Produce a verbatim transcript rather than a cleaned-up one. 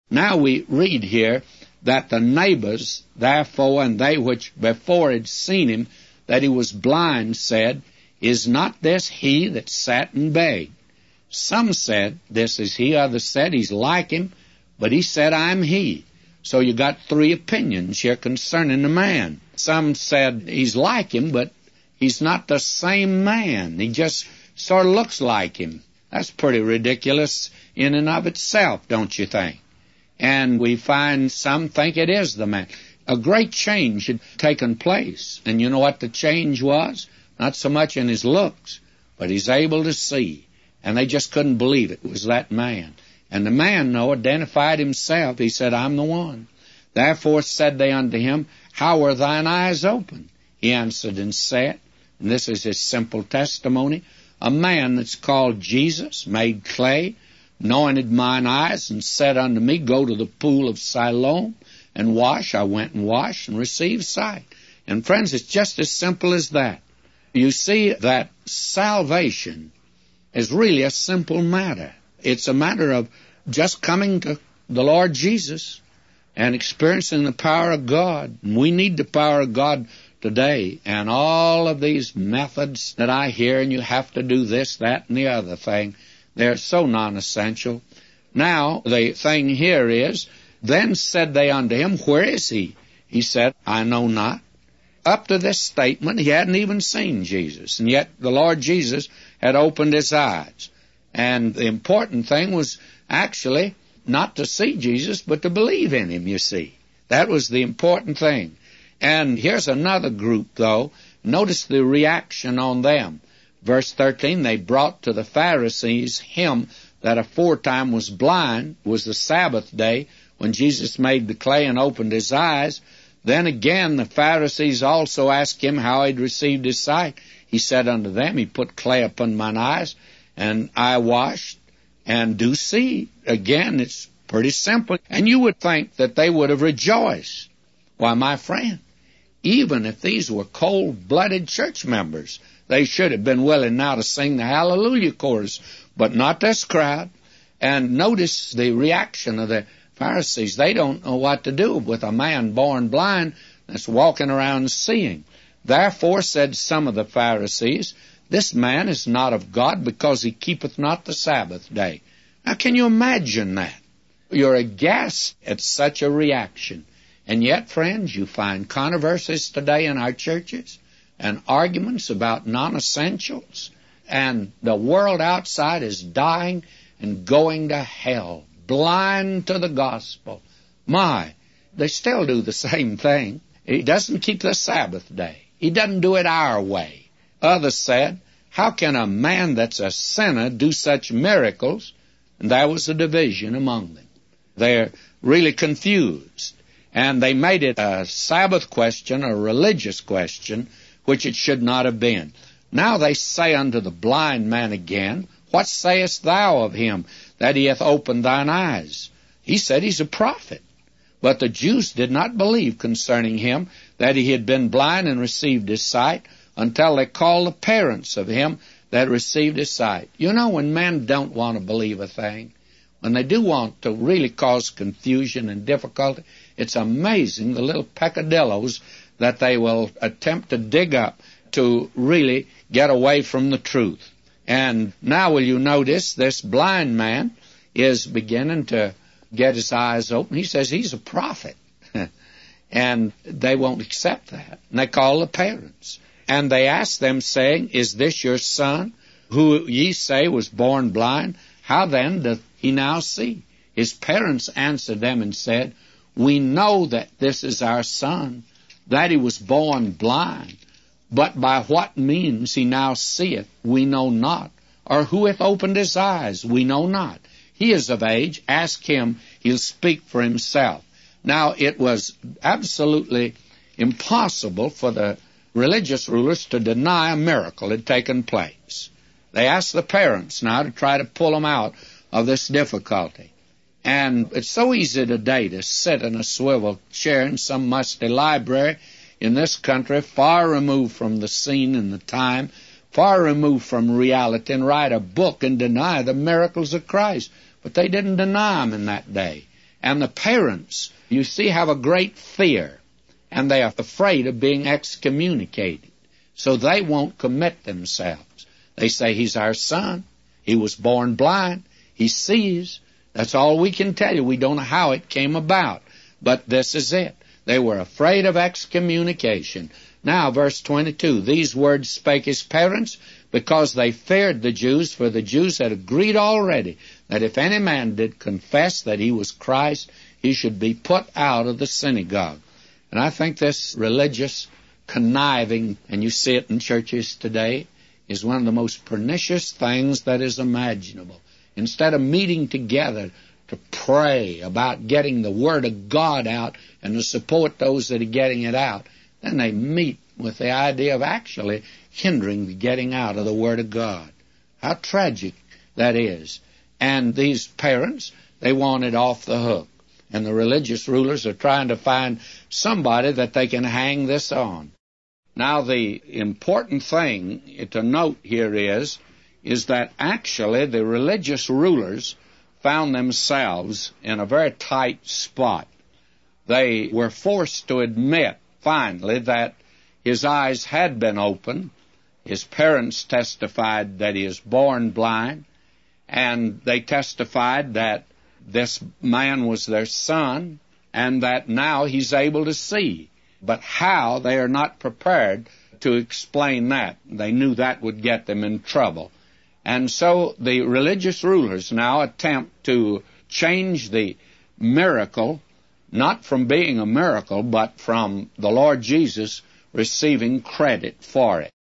Now we read here that the neighbors, therefore, and they which before had seen him, that he was blind, said, Is not this he that sat and begged? Some said, This is he. Others said, He's like him. But he said, I'm he. So you got three opinions here concerning the man. Some said he's like him, but he's not the same man. He just sort of looks like him. That's pretty ridiculous in and of itself, don't you think? And we find some think it is the man. A great change had taken place. And you know what the change was? Not so much in his looks, but he's able to see. And they just couldn't believe it was that man. And the man, though, identified himself. He said, I'm the one. Therefore said they unto him, How are thine eyes open? He answered and said, and this is his simple testimony, A man that's called Jesus made clay, anointed mine eyes, and said unto me, Go to the pool of Siloam and wash. I went and washed and received sight. And friends, it's just as simple as that. You see that salvation is really a simple matter. It's a matter of just coming to the Lord Jesus and experiencing the power of God. And we need the power of God today. And all of these methods that I hear, and you have to do this, that, and the other thing, they're so non-essential. Now, the thing here is, Then said they unto him, Where is he? He said, I know not. Up to this statement, he hadn't even seen Jesus. And yet the Lord Jesus had opened his eyes. And the important thing was actually not to see Jesus, but to believe in him, you see. That was the important thing. And here's another group, though. Notice the reaction on them. Verse thirteen, They brought to the Pharisees him that aforetime was blind. It was the Sabbath day when Jesus made the clay and opened his eyes. Then again the Pharisees also asked him how he'd received his sight. He said unto them, He put clay upon mine eyes, and I washed, and do see. Again, it's pretty simple. And you would think that they would have rejoiced. Why, my friend, even if these were cold-blooded church members, they should have been willing now to sing the Hallelujah chorus, but not this crowd. And notice the reaction of the Pharisees. They don't know what to do with a man born blind that's walking around seeing. Therefore said some of the Pharisees, This man is not of God, because he keepeth not the Sabbath day. Now, can you imagine that? You're aghast at such a reaction. And yet, friends, you find controversies today in our churches and arguments about non-essentials. And the world outside is dying and going to hell, blind to the gospel. My, they still do the same thing. He doesn't keep the Sabbath day. He doesn't do it our way. Others said, How can a man that's a sinner do such miracles? And there was a division among them. They're really confused. And they made it a Sabbath question, a religious question, which it should not have been. Now they say unto the blind man again, What sayest thou of him, that he hath opened thine eyes? He said, He's a prophet. But the Jews did not believe concerning him that he had been blind and received his sight, until they called the parents of him that received his sight. You know, when men don't want to believe a thing, when they do want to really cause confusion and difficulty, it's amazing the little peccadillos that they will attempt to dig up to really get away from the truth. And now will you notice this blind man is beginning to get his eyes open. He says he's a prophet. And they won't accept that. And they call the parents. And they ask them, saying, Is this your son, who ye say was born blind? How then doth he now see? His parents answered them and said, We know that this is our son, that he was born blind. But by what means he now seeth, we know not. Or who hath opened his eyes, we know not. He is of age. Ask him. He'll speak for himself. Now, it was absolutely impossible for the religious rulers to deny a miracle had taken place. They asked the parents now to try to pull them out of this difficulty. And it's so easy today to sit in a swivel chair in some musty library in this country, far removed from the scene and the time, far removed from reality, and write a book and deny the miracles of Christ. But they didn't deny them in that day. And the parents, you see, have a great fear, and they are afraid of being excommunicated. So they won't commit themselves. They say, he's our son. He was born blind. He sees. That's all we can tell you. We don't know how it came about. But this is it. They were afraid of excommunication. Now, verse twenty-two, these words spake his parents because they feared the Jews, for the Jews had agreed already that if any man did confess that he was Christ, he should be put out of the synagogue. And I think this religious conniving, and you see it in churches today, is one of the most pernicious things that is imaginable. Instead of meeting together to pray about getting the Word of God out and to support those that are getting it out, then they meet with the idea of actually hindering the getting out of the Word of God. How tragic that is. And these parents, they want it off the hook. And the religious rulers are trying to find somebody that they can hang this on. Now, the important thing to note here is, is that actually the religious rulers found themselves in a very tight spot. They were forced to admit, finally, that his eyes had been opened. His parents testified that he is born blind, and they testified that this man was their son, and that now he's able to see. But how, they are not prepared to explain that. They knew that would get them in trouble. And so the religious rulers now attempt to change the miracle, not from being a miracle, but from the Lord Jesus receiving credit for it.